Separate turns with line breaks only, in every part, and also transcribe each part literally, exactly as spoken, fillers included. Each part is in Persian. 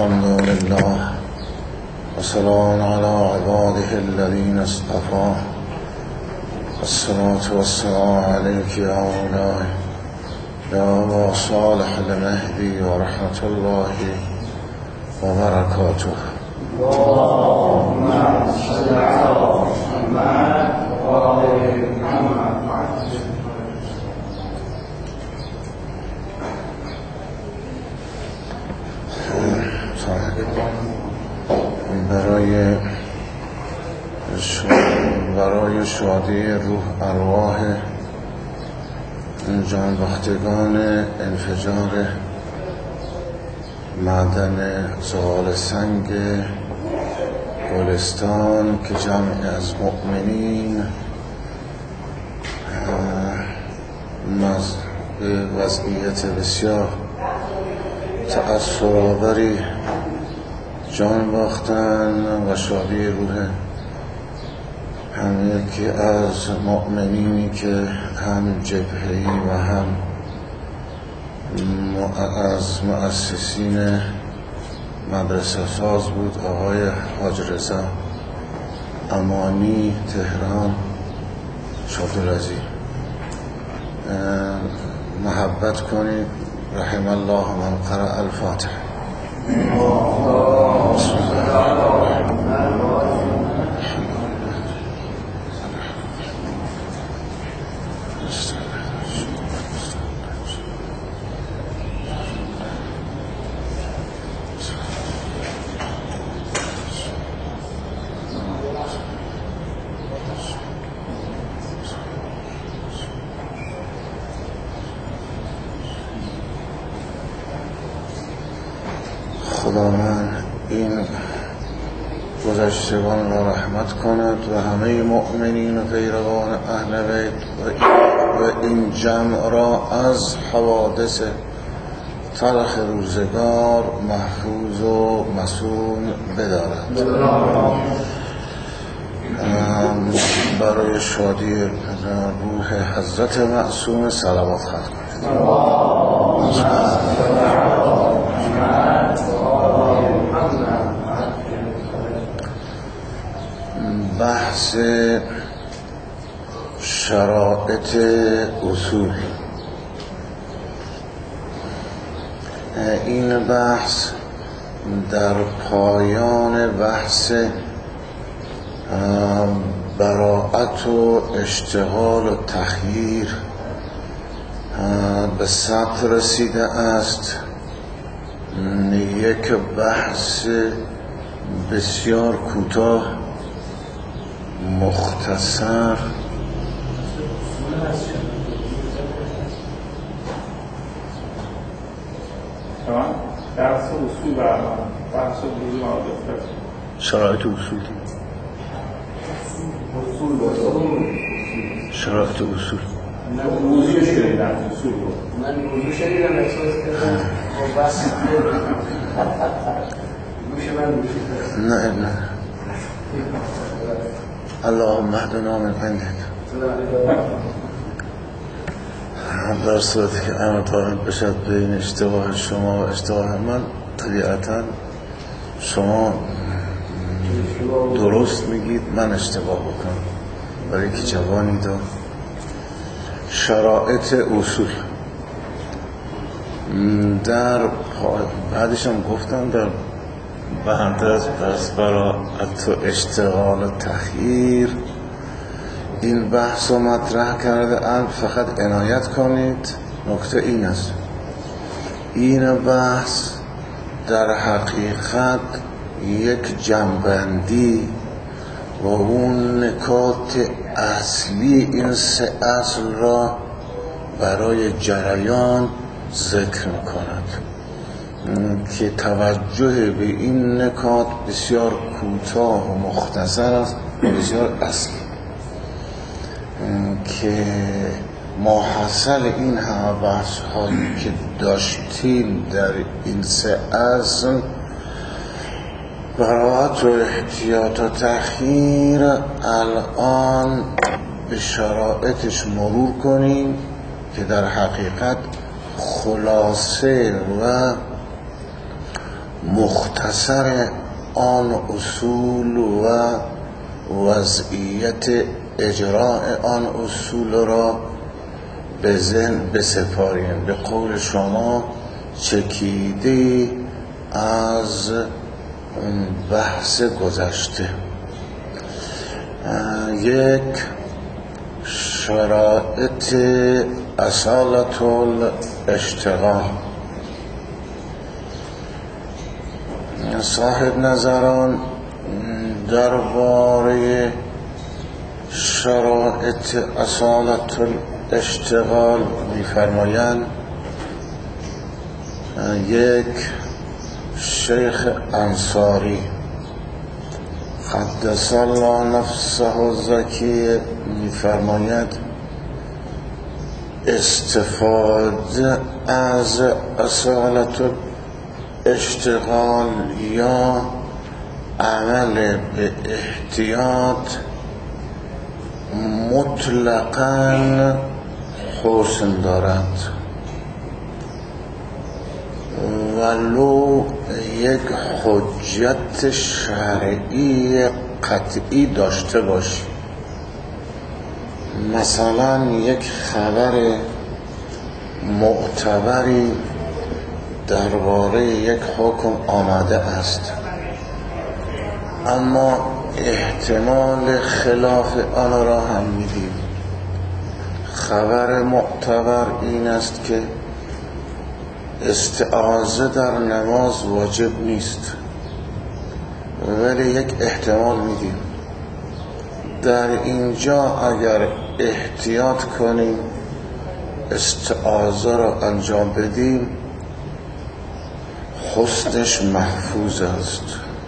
الحمد لله وسلام على عباده الذين اصطفى الصلاة والسلام عليك يا مولاي يا أبا صالح المهدي ورحمة الله وبركاته.
اللهم صل على محمد وآل محمد.
برای برای شادی روح ارواح جانباختگان انفجار معدن زغال سنگ گلستان که جمع از مؤمنین به وضعیت بسیار تأثرآوری جان باختن و شادی روح همه که از مؤمنینی که هم جبهه‌ای و هم از مؤسسین مدرسه ساز بود، آقای حاج رضا امانی تهران شادرزی. محبت کنید. رحم الله من قرأ الفاتحه. خداوند این گذشتگان را رحمت کند و همه مؤمنین و پیروان اهل بیت و این جمع را از حوادث تلخ روزگار محفوظ و مصون بدارد. برای شادی روح حضرت معصوم صلوات خواهد کنید. بحث شرائط اصول. این بحث در پایان بحث براءت و اشتغال و تخییر به ثبت رسیده است. یک بحث بسیار کوتاه مختصر
درس اصول برنامه بحث اصول
شرایط اصول شرایط اصول
نه موضوع شدیدم اصول
من موضوع شدیدم احساس کردم و بس گوش من گوش
نه نه اللهم اهدنا من عندك. در صورتی که امر وارد بشد بین اشتباه شما و اشتباه من، طبیعتا شما درست میگید من اشتباه بکنم، برای که جوانی دار. شرایط اصول در بعدش هم گفتم در بحث از براءت و اشتغال و تخییر این بحث رو مطرح کرده اند. فقط عنایت کنید نکته این است، این بحث در حقیقت یک جنبندی و اون نکات اصلی این سه اصل را برای جریان ذکر می‌کند که توجه به این نکات بسیار کوتاه و مختصر است و بسیار اصلی که ماحصل این همه بحث هایی که داشتیم در این سه اصل براءت و احتیاط و تخییر الان به شرایطش مرور کنیم که در حقیقت خلاصه و مختصر آن اصول و وضعیت اجراء آن اصول را به ذهن بسپاریم. به قول شما چکیده از بحث گذشته. یک شرایط اصالت الاشتغال. صاحب نظران درباره شرایط اصالت الاشتغال می‌فرمایند یک شیخ انصاری قدس الله نفسه الزکی می‌فرماید استفاده از اصالت اشتغال یا عمل به احتیاط مطلقاً حسن دارد، ولو یک حجت شرعی قطعی داشته باشی. مثلا یک خبر معتبری درباره یک حکم آمده است، اما احتمال خلاف آن را هم میدیم. خبر معتبر این است که استعاذه در نماز واجب نیست، ولی یک احتمال میدیم. در اینجا اگر احتیاط کنیم استعاذه را انجام بدیم حسنش محفوظ است،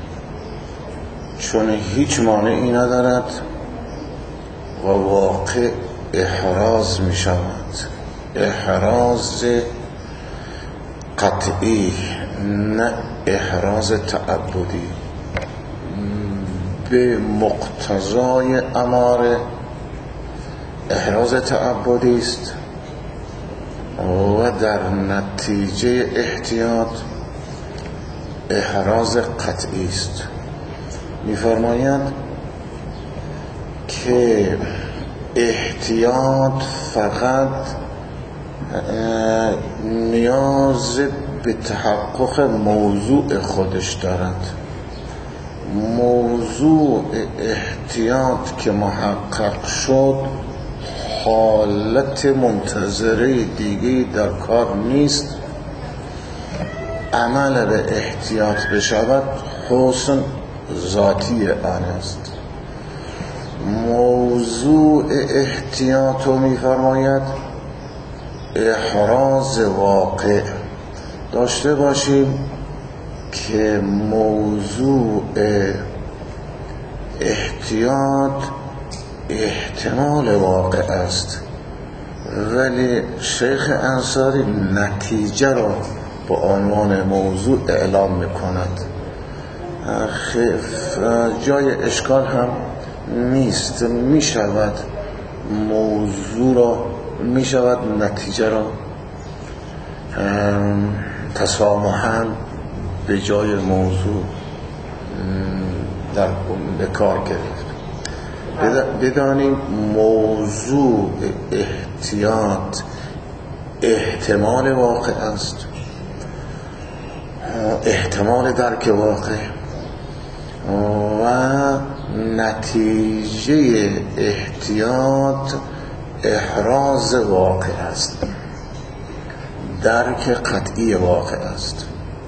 چون هیچ مانعی ندارد و واقع احراز می شود. احراز قطعی، نه احراز تعبدی. به مقتضای اماره احراز تعبدی است و در نتیجه احتیاط احراز قطعی است. می‌فرماید که احتیاط فقط نیاز به تحقق موضوع خودش دارد. موضوع احتیاط که محقق شد حالت منتظره دیگه در کار نیست. عمل به احتیاط بشود حسن ذاتی آن است. موضوع احتیاط رو می‌فرماید احراز واقع داشته باشیم که موضوع احتیاط احتمال واقع است، ولی شیخ انصاری نتیجه را با عنوان موضوع اعلام می‌کند. جای اشکال هم نیست. می شود موضوع را، می شود نتیجه را تسامحاً به جای موضوع در به کار گرفت. بدانیم موضوع احتیاط احتمال واقع است، احتمال درک واقع و نتیجه احتیاط احراز واقع است، درک قطعی واقع است.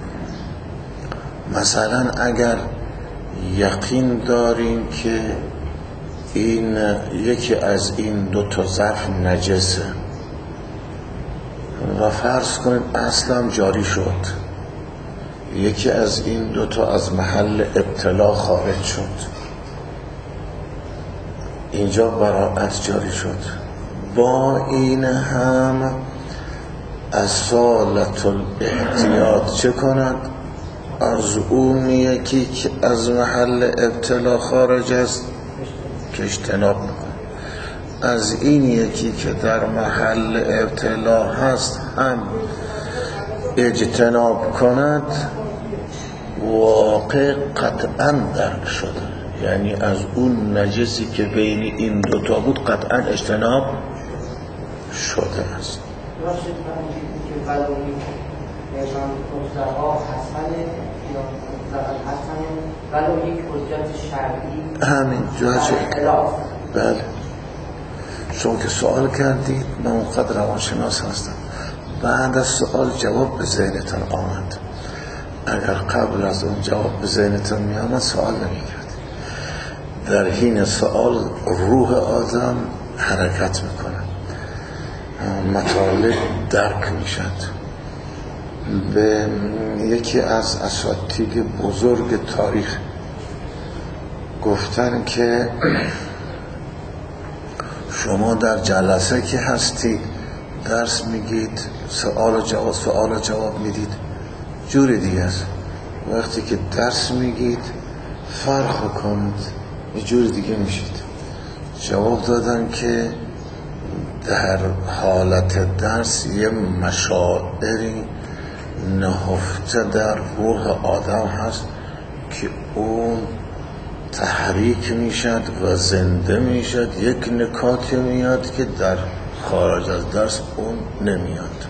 مثلا اگر یقین داریم که این یکی از این دو تا ظرف نجسه و فرض کنیم اصلا جاری شد، یکی از این دو تا از محل ابتلا خارج شد، اینجا براءت جاری شد. با این هم اصالت الاحتیاط چه کند؟ از اون یکی که از محل ابتلا خارج است که اجتناب میکن، از این یکی که در محل ابتلا هست هم اجتناب کند واقع قطعا درک شده، یعنی از اون نجسی که بین این دوتا بود قطعا اجتناب شده است.
راشد که ولوی پیغام مطلقا حسنه یا مطلقا حسنه ولو یک حجت شرعی
همین جاشه.
خلاف.
بله شما که سوال کردید من اونقدر روانشناس هستم، بعد از سوال جواب به ذهنتان آمد. اگر قبل از اون جواب به ذهنتان می آمد سوال نمی کرد. در حین سوال روح آدم حرکت میکنه، مطالب درک میشد. به یکی از اساتید بزرگ تاریخ گفتن که شما در جلسه که هستید درس میگید، سوال و جواب سوال و جواب میدید، جوری دیگه است. وقتی که درس میگید فرق کنید، یه جوری دیگه میشید. جواب دادن که در حالت درس یه مشاعری نهفته در روح آدم هست که اون تحریک میشد و زنده میشد، یک نکاتی میاد که در خارج از درس اون نمیاد.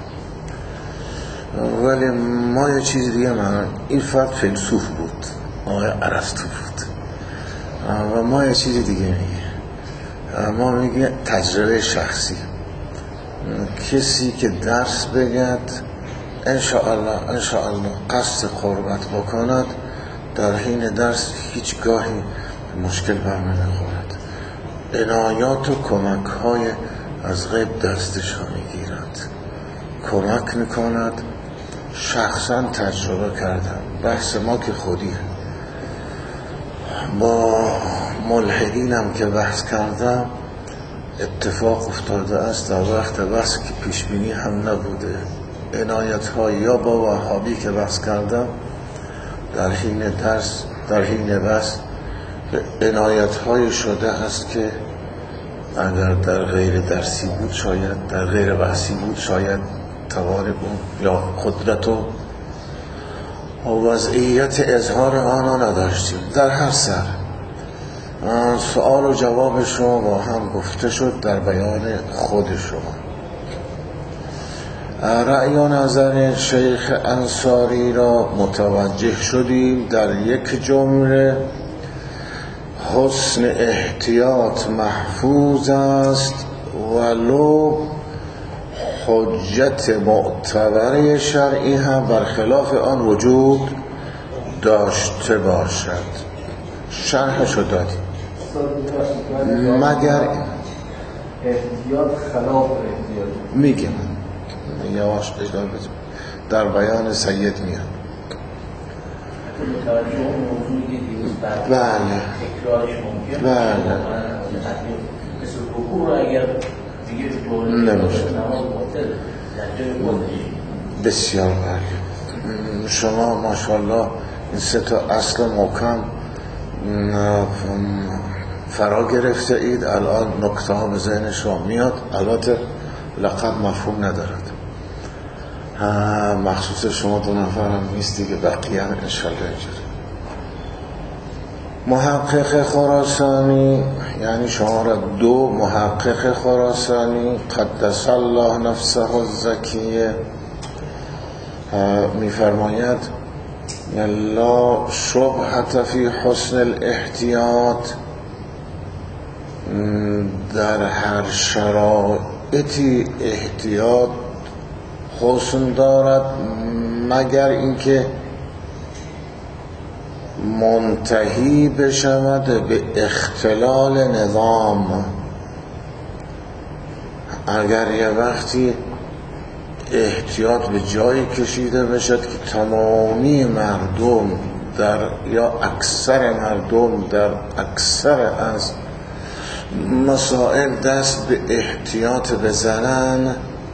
ولی ما یه چیز دیگه من این فرد فیلسوف بود، آقای ارسطو بود و ما یه چیز دیگه میگه، ما میگه تجربه شخصی. کسی که درس بگد انشاءالله انشاءالله قصد قربت بکند، در حین درس هیچ گاهی مشکل برمی نخورد. عنایات و کمک های از غیب دستش ها میگیرد، کمک میکند. شخصا تجربه کردم، بحث ما که خودی با ملحدینم که بحث کردم اتفاق افتاده است در وقت بحث که پیشبینی هم نبوده. عنایت های یا با وهابی که بحث کردم در حین درس در حین بحث عنایت های شده است که اگر در غیر درسی بود شاید، در غیر بحثی بود شاید توان بود یا قدرت و وضعیت اظهار آنها نداشتیم. در هر سر سوال و جواب شما با هم گفته شد در بیان خود شما. رأی و نظر شیخ انصاری را متوجه شدیم. در یک جمله حسن احتیاط محفوظ است ولو حجت معتبر شرعی هم برخلاف آن وجود داشته باشد. شرحشو دادیم. مگر
احتیاط خلاف احتیاط
میگم یواش اجازه بدیم در بیان سید میاد. بله بله نمیشه. بسیار بله. شما ماشاءالله این سه تا اصل محکم فرا گرفته اید. الان نکته ها به ذهن شما میاد. البته لقب مفهوم ندارد، مخصوص شما دو نفر هم نیستی که بقیه هم انشالله اینجوری. محقق خراسانی یعنی شماره دو محقق خراسانی قدس الله نفسه الزکیه میفرماید لا شبهة فی حسن الاحتیاط، در هر شرایطی احتیاط حسن دارد مگر اینکه منتهی بشود به اختلال نظام. اگر یه وقتی احتیاط به جایی کشیده بشد که تمامی مردم در یا اکثر مردم در اکثر از مسائل دست به احتیاط بزنن،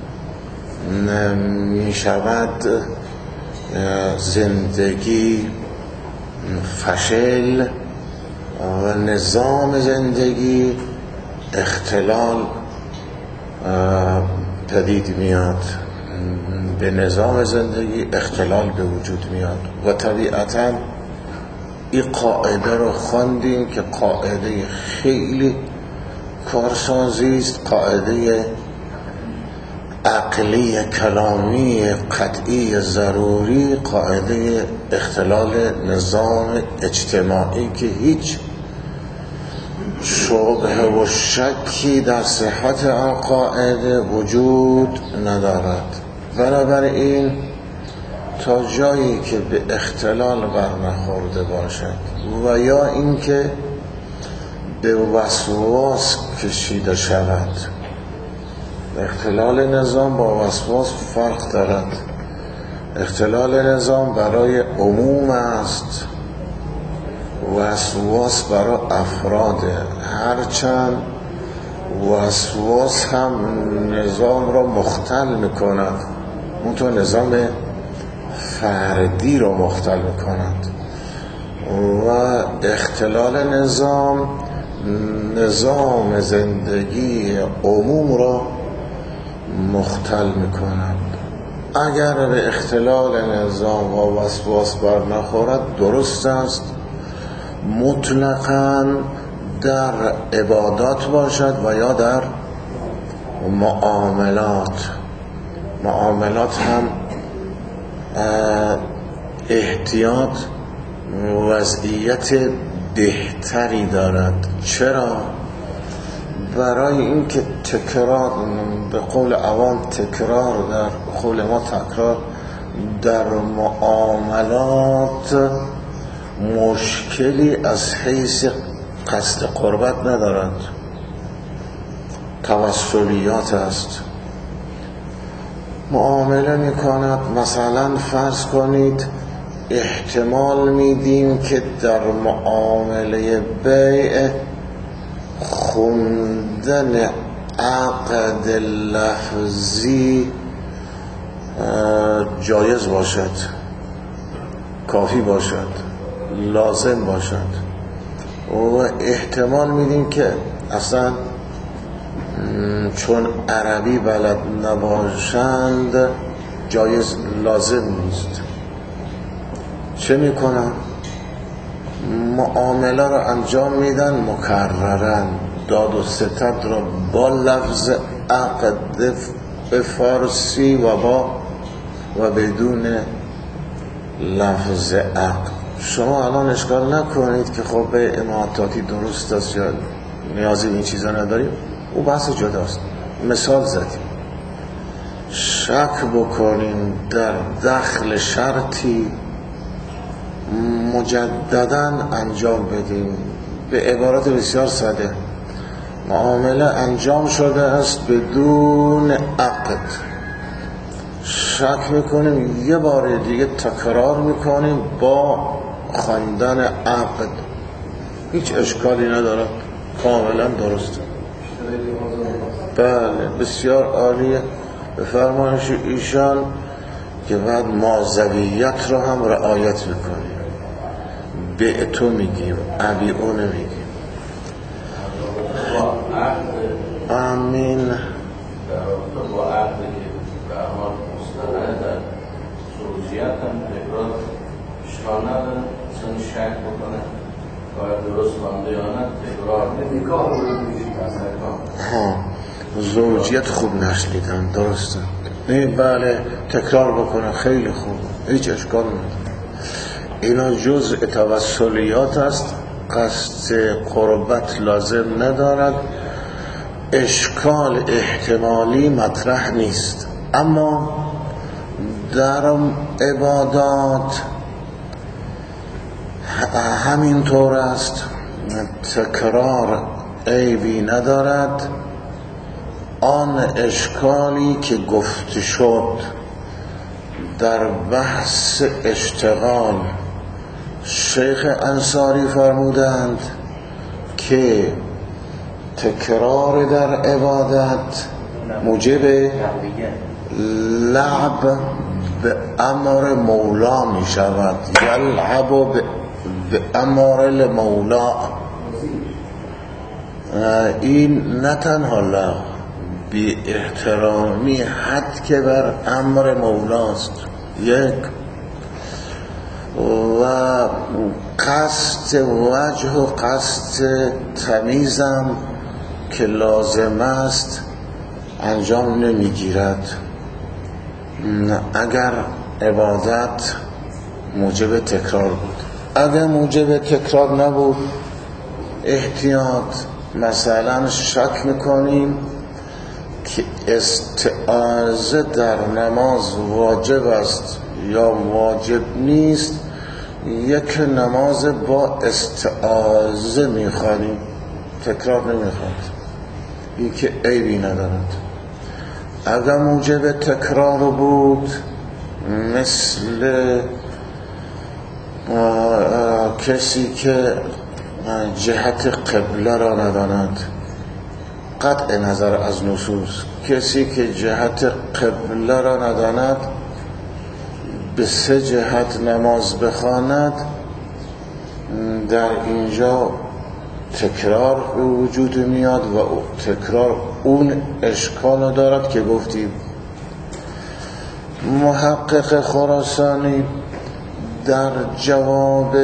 می شود زندگی فشل و نظام زندگی اختلال پدید میاد، به نظام زندگی اختلال به وجود میاد و طبیعتاً این قاعده رو خواندیم که قاعده خیلی کارسازی است، قاعده عقلی کلامی قطعی ضروری، قاعده اختلال نظام اجتماعی که هیچ شبهه و شکی در صحت آن قاعده وجود ندارد. بنابراین تا جایی که به اختلال برنخورده باشد و یا اینکه به وسواس کشیده شود، اختلال نظام با وسواس فرق دارد. اختلال نظام برای عموم است، وسواس برای افراده، هرچند وسواس هم نظام را مختل میکند، اونطور نظام فردی را مختل میکند و اختلال نظام نظام زندگی عموم را مختل میکند. اگر به اختلال نظام و وسواس بر نخورد درست است مطلقاً در عبادات باشد و یا در معاملات. معاملات هم احتیاط وضعیت بهتری دارد. چرا؟ برای اینکه تکرار، به قول عوام تکرار، در قول ما تکرار در معاملات مشکلی از حیث قصد قربت ندارد، توسلیات است. معامله میکند، مثلا فرض کنید احتمال میدیم که در معامله بیع خوندن عقد لفظی جایز باشد، کافی باشد، لازم باشد و احتمال میدیم که اصلا چون عربی بلد نباشند جایز لازم نیست. چه میکنن؟ معامله را انجام میدن مکررن، داد و ستد را با لفظ عقد فارسی و با و بدون لفظ عقد. شما الان اشکال نکنید که خب به اماراتاتی درست است یا نیازی به این چیزا نداریم، او بحث جداست. مثال زدیم، شک بکنیم در دخل شرطی مجدداً انجام بدیم. به عبارت بسیار ساده، معامله انجام شده است بدون عقد، شک میکنیم، یه بار دیگه تکرار میکنیم با خواندن عقد، هیچ اشکالی نداره، کاملا درسته. بله بسیار عالیه. به فرمایش ایشان که بعد مازویت رو هم رعایت میکنیم، به تو میگیم، ابی او نمیگیم. آمین.
در رابطه با عقد که به حال مستقل در سلوزیت هم تکرار اشکال نداره، مثلا شک بکنه باید درست خانده یا نه تکرار نکاح رو میشید از نکاح.
ها زوجیت خوب نشلیدن، درسته. نه بله تکرار بکنه خیلی خوب، هیچ اشکال نداره. اینا جزء توسلیات است، قصد قربت لازم ندارد، اشکال احتمالی مطرح نیست. اما در عبادات همینطور است، تکرار عیبی ندارد. آن اشکالی که گفته شد در بحث اشتغال، شیخ انصاری فرمودند که تکرار در عبادت موجب لعب به امر مولا می شود، یلعب به امر المولا. این نه تنها لعب، بی احترامی حد که بر امر مولاست، یک و قصد وجه و قصد تمیزم که لازم است انجام نمیگیرد. اگر عبادت موجب تکرار بود، اگر موجب تکرار نبود، احتیاط مثلا شک میکنیم که استعاذه در نماز واجب است یا واجب نیست، یک نماز با استعاذه میخوانیم، تکرار نمیخواد، این که عیبی ندارد. اگر موجب تکرار بود، مثل کسی که جهت قبله را نداند، قطع نظر از نصوص، کسی که جهت قبله را نداند به سه جهت نماز بخواند، در اینجا تکرار به وجود میاد و تکرار اون اشکال دارد که گفتیم. محقق خراسانی در جواب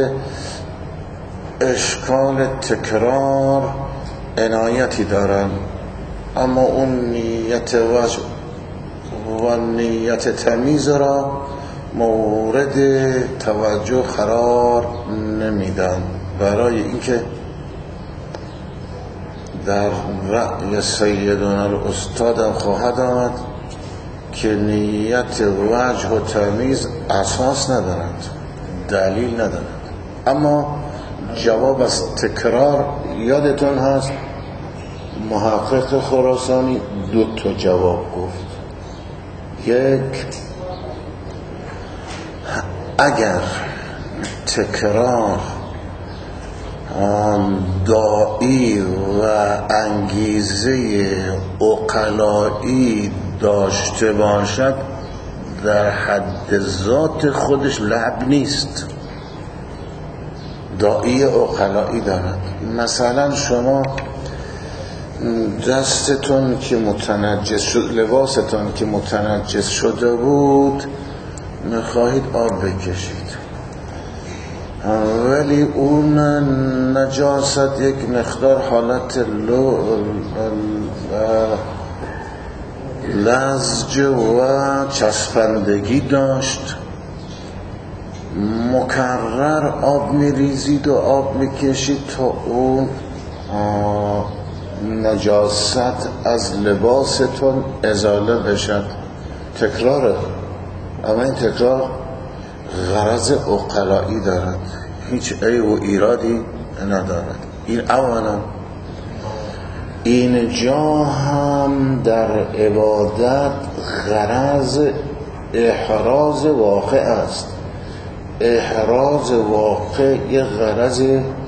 اشکال تکرار عنایتی دارن، اما اون نیت وجه و نیت تمیز را مورد توجه قرار نمیدن، برای اینکه در رأی سیدنا الاستاد خواهد آمد که نیت وجه و تمیز اساس ندارند، دلیل ندارند. اما جواب از تکرار یادتون هست محقق خراسانی دو تا جواب گفت. یک، اگر تکرار داعی و انگیزه عقلایی داشته باشد، در حد ذات خودش لعب نیست، داعی عقلایی دارد. مثلا شما دستتون که متنجس شد، لباستون که متنجس شده بود، میخواهید آب بکشید، ولی اون نجاست یک مقدار حالت لزج و چسبندگی داشت، مکرر آب میریزید و آب میکشید تا اون نجاست از لباستون ازاله بشد. تکراره، اما این تکرار غرض عقلایی دارد، هیچ عیب و ایرادی ندارد. این اولا. اینجا هم در عبادت غرض احراز واقع است. احراز واقع یه غرض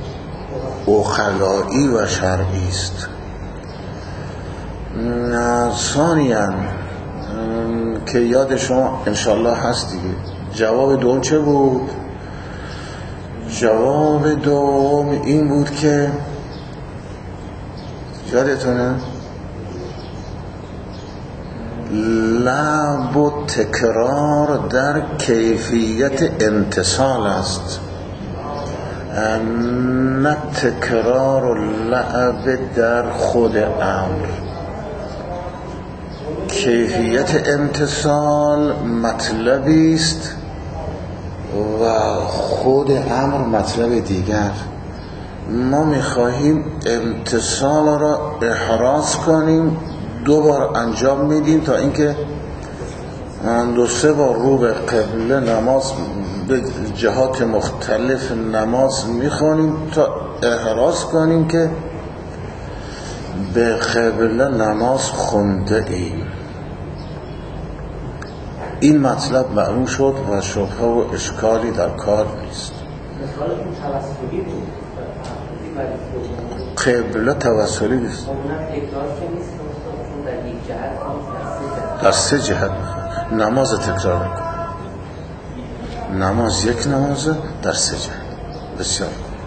عقلایی و شرعی است. ثانیاً که یاد شما انشالله هست دیگه، جواب دوم چه بود؟ جواب دوم این بود که یادتونه لعب و تکرار در کیفیت امتصال است، نه تکرار و لعب در خود امر. کیفیت امتصال مطلبی است و خود امر مطلب دیگر. ما میخواهیم امتصال را احراز کنیم، دو بار انجام میدیم تا اینکه دو سه بار رو به قبله نماز به جهات مختلف نماز میخوانیم تا احراز کنیم که به قبله نماز خونده ایم. این مطلب معلوم شد و شبهه و اشکالی در کار نیست. قبله توسلی نیست، در سه جهت نماز تکرار میکنه. نماز یک نماز در سه جهت. بسیار.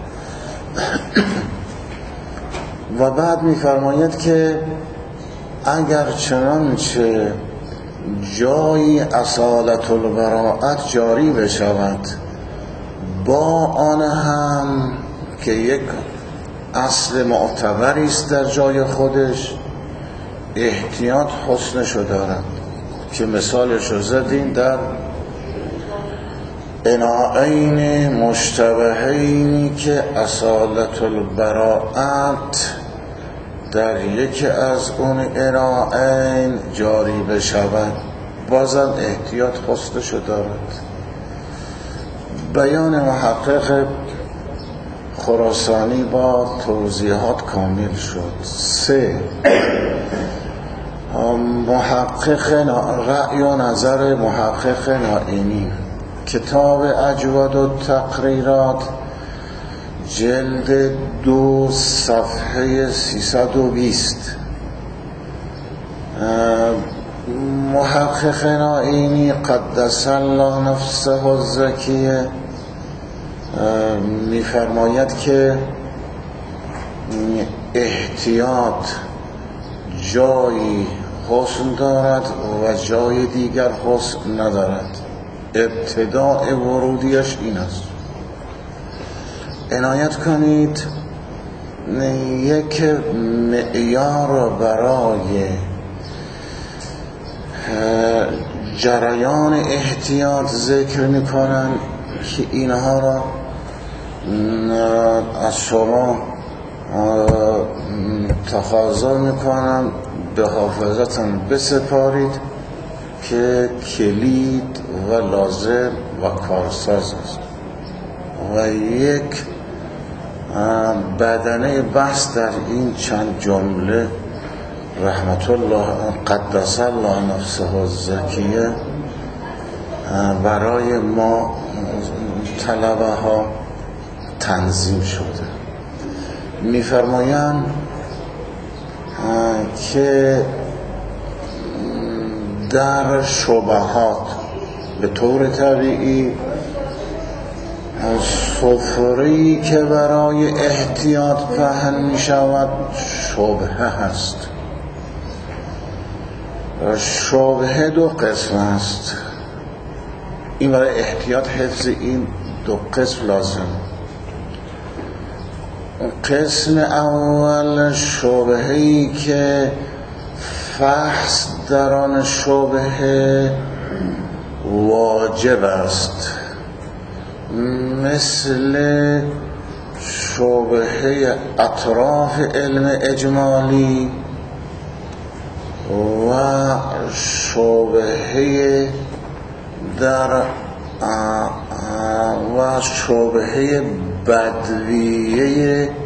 و بعد میفرماید که اگر چنانچه جایی اصالت البراءت جاری بشود، با آن هم که یک اصل معتبری است در جای خودش، احتیاط حسنشو دارد که مثالشو زدیم در اناعین مشتبهینی که اصالت البراءت در یکی از اون اناعین جاری بشود، بازم احتیاط حسنشو دارد. بیان محقق خراسانی با توضیحات کامل شد. سه، محقق رأی و نظر محقق نائینی، کتاب اجواد و تقریرات، جلد دو صفحه سیصد و بیست. محقق نائینی قدس الله نفسه الزکیه می‌فرماید که احتیاط جایی حسن دارد و جای دیگر حسن ندارد. ابتداء ورودیش این است. عنایت کنید یک معیار برای جریان احتیاط ذکر میکنن که اینها را از شما تقاضا میکنن به حافظتان بسپارید که کلید و لازم و کارساز است. و یک بدنه بحث در این چند جمله رحمت الله قدس الله نفسه الزکیه برای ما طلبه ها تنظیم شده. میفرمایند که در شبهات به طور طبیعی سفره‌ای که برای احتیاط پهن می شود شبهه هست. شبهه دو قسم است. این برای احتیاط حفظ این دو قسم لازم. قسم اول شبهه‌ای که فحص در آن شبهه واجب است، مثل شبهه اطراف علم اجمالی و شبهه در و شبهه بدویه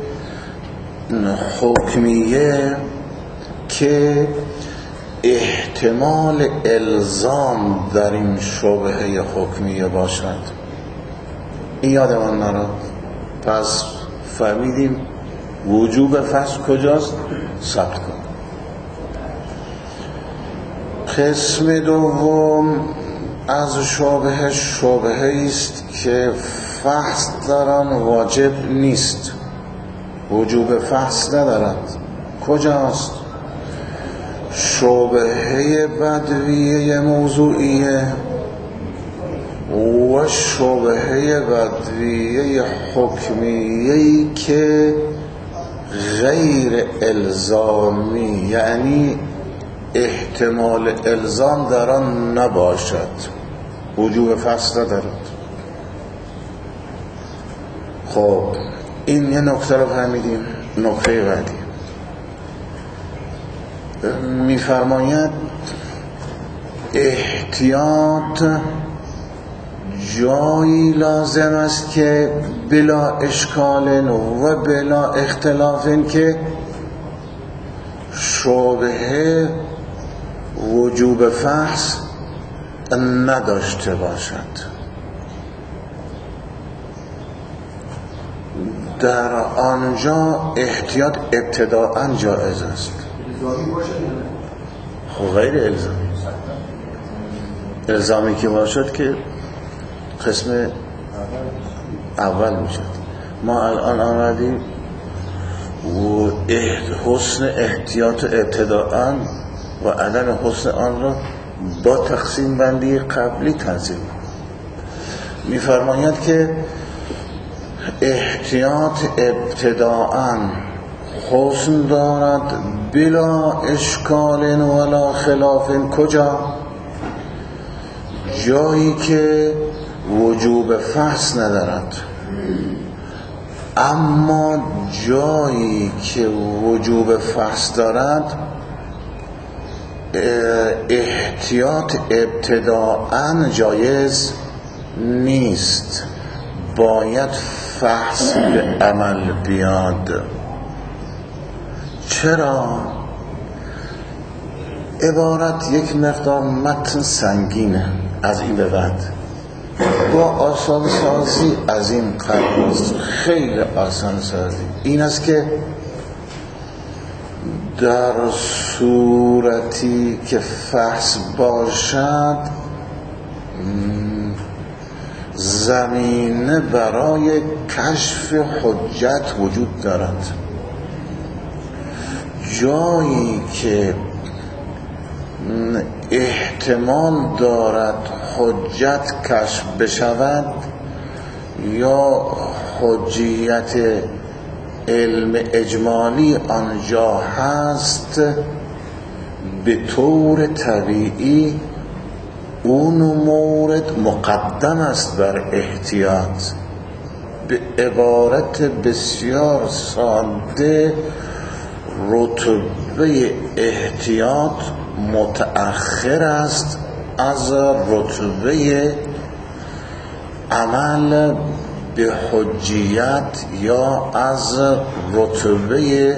حکمیه که احتمال الزام در این شبهه حکمیه باشد. این یادمان نراد. پس فهمیدیم وجوب فحص کجاست؟ ثبت کن. قسم دوم از شبهه شبهه است که فحص در آن واجب نیست، وجوب فحص ندارد. کجاست؟ شبهه بدویه موضوعیه و شبهه بدویه حکمیه‌ای که غیر الزامی، یعنی احتمال الزام در آن نباشد، وجوب فحص ندارد. خب این یه نکته رو فهمیدیم. نکته بعدی میفرماید احتیاط جایی لازم است که بلا اشکال و بلا اختلاف که شبهه وجوب فحص نداشته باشد. در آنجا احتیاط ابتداءً جایز است. خب غیر الزامی الزامی که باشد که قسم اول میشد. ما الان آمدیم و حسن احتیاط ابتداءً و عدم حسن آن را با تقسیم بندی قبلی تنظیم می‌فرماید که احتیاط ابتداءً حسن دارد بلا اشکال ولا خلاف. کجا؟ جایی که وجوب فحص ندارد، اما جایی که وجوب فحص دارد احتیاط ابتداءً جایز نیست، باید فحص به عمل بیاد. چرا؟ عبارت یک مقدار متن سنگینه، از این به بعد با آسان سازی از این قرار خیلی آسان سازی این است که در صورتی که فحص باشد زمینه برای کشف حجت وجود دارد. جایی که احتمال دارد حجت کشف بشود یا حجیت علم اجمالی آنجا هست، به طور طبیعی اون مورد مقدم است بر احتیاط. به عبارت بسیار ساده رتبه احتیاط متأخر است از رتبه عمل به حجیت یا از رتبه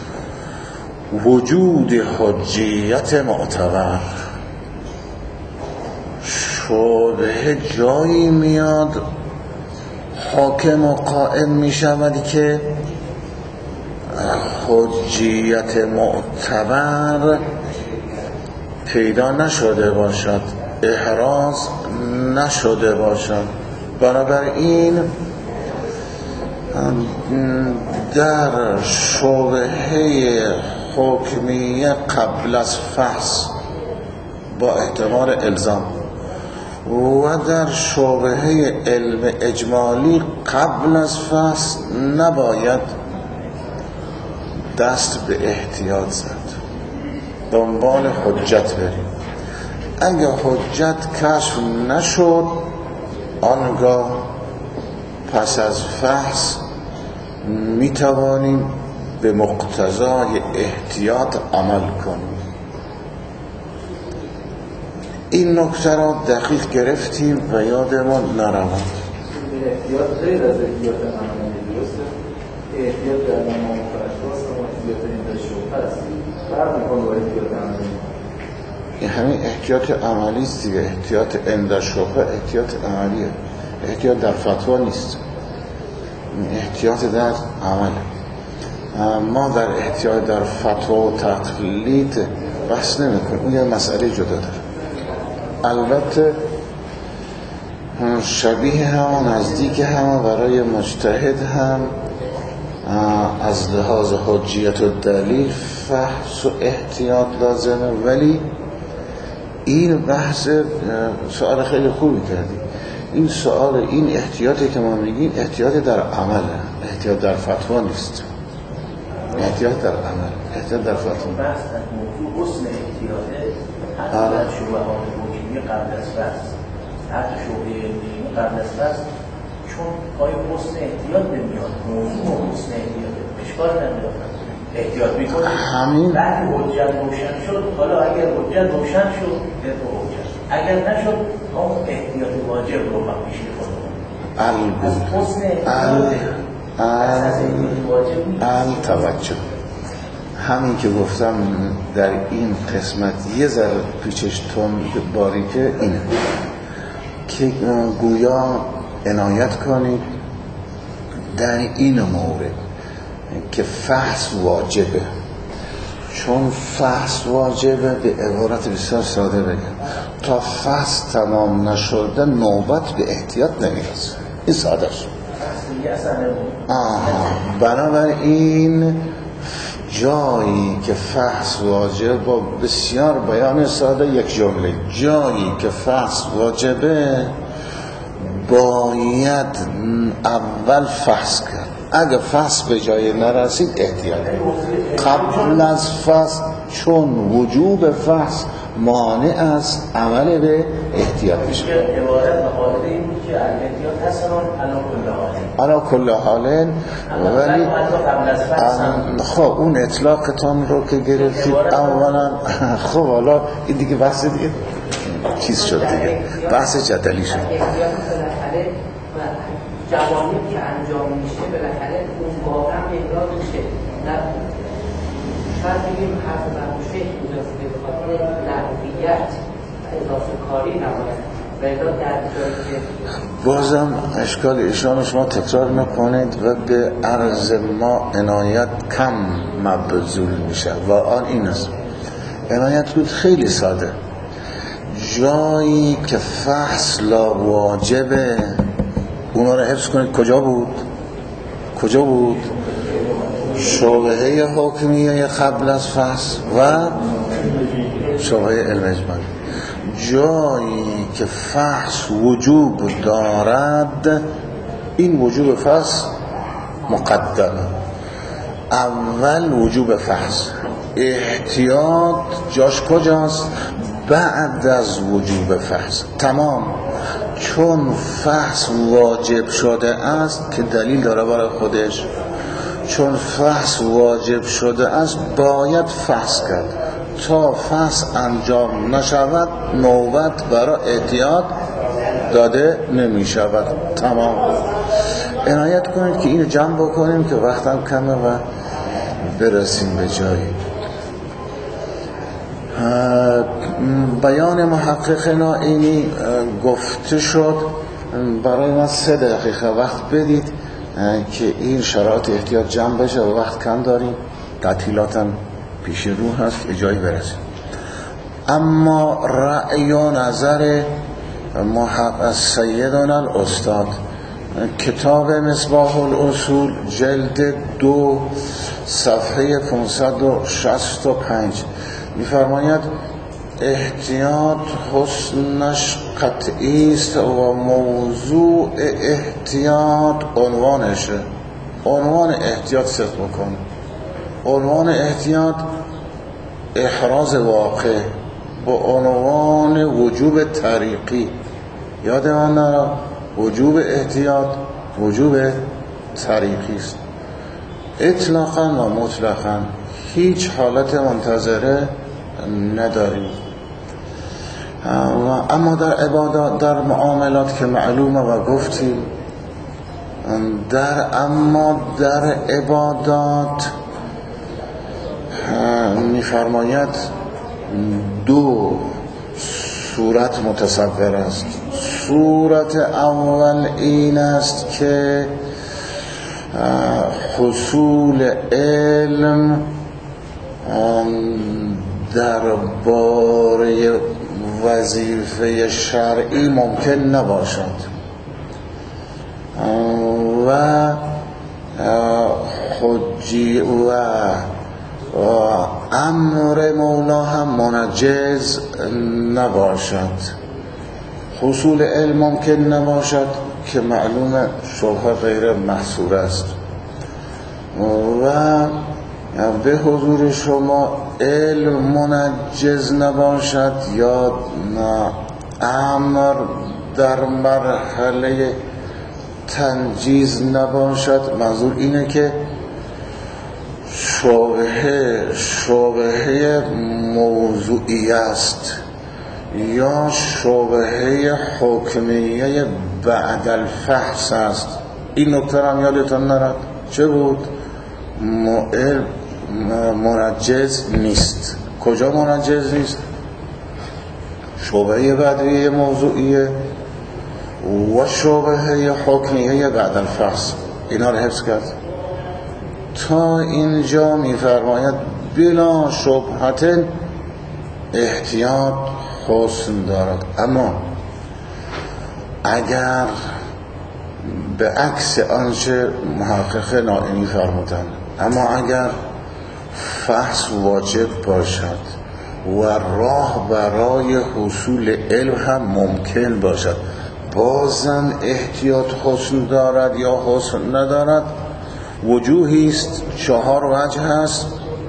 وجود حجیت معتبر. شبهه جایی میاد حاکم و قائل می شود که حجیت معتبر پیدا نشده باشد، احراز نشده باشد. بنابراین در شبهه حکمیه قبل از فحص با احتمال الزام و در شبهه علم اجمالی قبل از فحص نباید دست به احتیاط زد، دنبال حجت بریم. اگه حجت کشف نشد آنگاه پس از فحص میتوانیم به مقتضای احتیاط عمل کنیم. این نکته را دقیق گرفتیم و یادمان نرود.
احتیاط غیر از احتیاط عملی درسته؟ احتیاط در نمام فرشاست و احتیاط این شبه هست، فرق میکنه با احتیاط عملی.
این همین احتیاط عملی است دیگه. احتیاط عند شبه احتیاط عملیه، احتیاط در فتوا نیست، احتیاط در عمل. ما در احتیاط در فتوا و تقلید بحث نمی کنیم، اون یه مسئله جدا داره. البته شبیه هم نزدیک هم برای مجتهد هم از لحاظ حجیت و دلیل فحص و احتیاط لازمه. ولی این بحث سوال خیلی خوبی کردی. این سوال، این احتیاطی که ما میگیم احتیاط در عمله، احتیاط در فتوا نیست. احتیاط در عمل، احتیاط در فتوا.
بحث از موضوع حسن احتیاطه حتی در شبهات حکمی قبل از فحص، حتی شبهه علمی قبل از فحص، چون پای حسن احتیاط نمیاد، موضوع حسن احتیاطه، اشکال نداره، احتیاط میکنه. همین بعد حجت روشن شد، حالا اگر حجت روشن شد به حجت، اگر نشد ما احتیاط واجب رو هم پیش کنیم. از حسن احتیاط
ال توجه، همین که گفتم در این قسمت یه ذره پیچش تند باریکه اینه که گویا عنایت کنید در این مورد که فحص واجبه. چون فحص واجبه، به عبارت بسیار ساده بگم، تا فحص تمام نشده نوبت به احتیاط نمیرسه. این ساده شد. بنابراین جایی که فحص واجب، با بسیار بیان ساده یک جمله، جایی که فحص واجبه باید اول فحص کرد. اگه فحص به جای نرسید احتیاط قبل از فحص، چون وجوب فحص مانع از عمل به احتیاط میشه.
عبارت مقاله این بود که احتیاط حسنان علا کل حال
علا کل حال، ولی خب اون اطلاقتان رو که گرفتید اولا، خب حالا این دیگه بحث دیگه چیز شد دیگه، بحث جدلی شد.
جوانی که انجام میشه بالاخره اون واقعا اقرار میشه. نه شاید بگیم حرف برموشه اضافه به خاطر لغویت اضافه کاری نباید و اقرار در جایی که
بازم اشکال ایشان شما تکرار نکنید و به عرض ما عنایت کم مبذول میشه و آن این است. عنایت بود خیلی ساده. جایی که فحص لا واجبه اونا رو حفظ کنید. کجا بود؟ کجا بود؟ شبهه حکمیه قبل از فحص و شبهه علم اجمالی. جایی که فحص وجوب دارد این وجوب فحص مقدمه. اول وجوب فحص، احتیاط جاش کجاست؟ بعد از وجوب فحص. تمام. چون فحص واجب شده است که دلیل داره برای خودش، چون فحص واجب شده است باید فحص کرد. تا فحص انجام نشود نوبت برای احتیاط داده نمی شود. تمام. عنایت کنید که اینو جمع بکنیم که وقتم کمه و برسیم به جایی. بیان محقق نائینی گفته شد. برای من سه دقیقه وقت بدید که این شرایط احتیاط جمع بشه و وقت کم داریم، تعطیلاتم پیش رو هست که جایی برسیم. اما رأی و نظر محقق سیدنا الاستاد، کتاب مصباح الاصول جلد دو صفحه پانصد و شصت و پنج می‌فرماید احتیاط حسنش قطعی است و موضوع احتیاط عنوانشه. عنوان احتیاط صدق بکن. عنوان احتیاط احراز واقع با عنوان وجوب طریقی. یاد من نرا وجوب احتیاط وجوب طریقی است. اطلاقا و مطلقا هیچ حالت منتظره نداریم. اما در عبادات، در معاملات که معلومه و گفتیم، در اما در عبادات می‌فرماید دو صورت متصور است. صورت اول این است که حصول علم درباره وظیفه شرعی ممکن نباشد و حجی و امر مولا هم منجز نباشد. حصول علم ممکن نباشد که معلومه شبهه غیر محصور است و به حضور شما علم منجز نباشد یا امر در مرحله تنجیز نباشد. منظور اینه که شبهه شبهه موضوعی است یا شبهه حکمیه بعد الفحص است. این نکته هم یادتان نرد. چه بود؟ علم منجز نیست. کجا منجز نیست؟ شبهه بعدیه موضوعیه و شبهه حکمیه بعد الفحص. اینا رو حفظ کرد. تا اینجا میفرماید بلا شبهت احتیاط حسن دارد. اما اگر به عکس آنچه محقق نائینی فرمودند، اما اگر فحص واجب باشد و راه برای حصول علم هم ممکن باشد، بازم احتیاط حسن دارد یا حسن ندارد؟ وجوهی است، چهار وجه هست.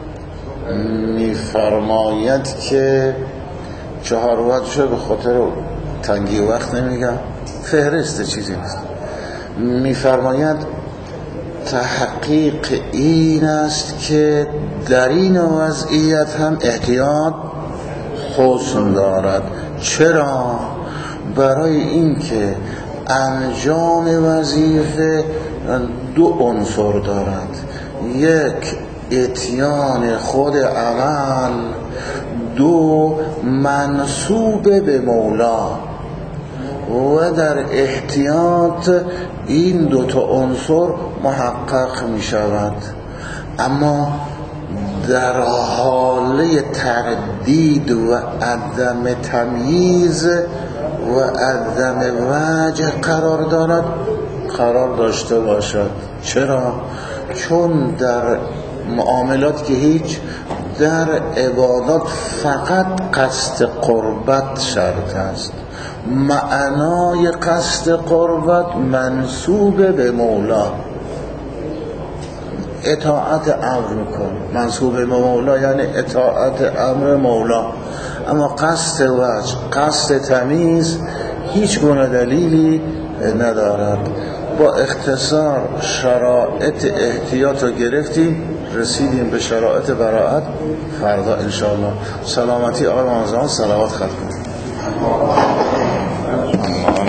میفرماید که چهار وجه به خاطر تنگی وقت نمیگم، فهرست چیزی نیست. میفرماید تحقیق این است که در این وضعیت هم احتیاط حسن دارد. چرا؟ برای اینکه انجام وظیفه دو عنصر دارد، یک اتیان خود عمل، دو منسوب به مولا. و در احتیاط این دو تا عنصر محقق می شود، اما در حاله تردید و عدم تمییز و عدم وجه قرار دارد، قرار داشته باشد. چرا؟ چون در معاملات که هیچ، در عبادات فقط قصد قربت شرط است. معنای قصد قربت منسوب به مولا، اطاعت امر میکن. منسوب به مولا یعنی اطاعت امر مولا. اما قصد وجه، قصد تمیز هیچ گونه دلیلی ندارد. با اختصار شرایط احتیاط رو گرفتیم، رسیدیم به شرایط براءت. فردا انشاءالله سلامتی آقای مازان صلوات ختم کنیم.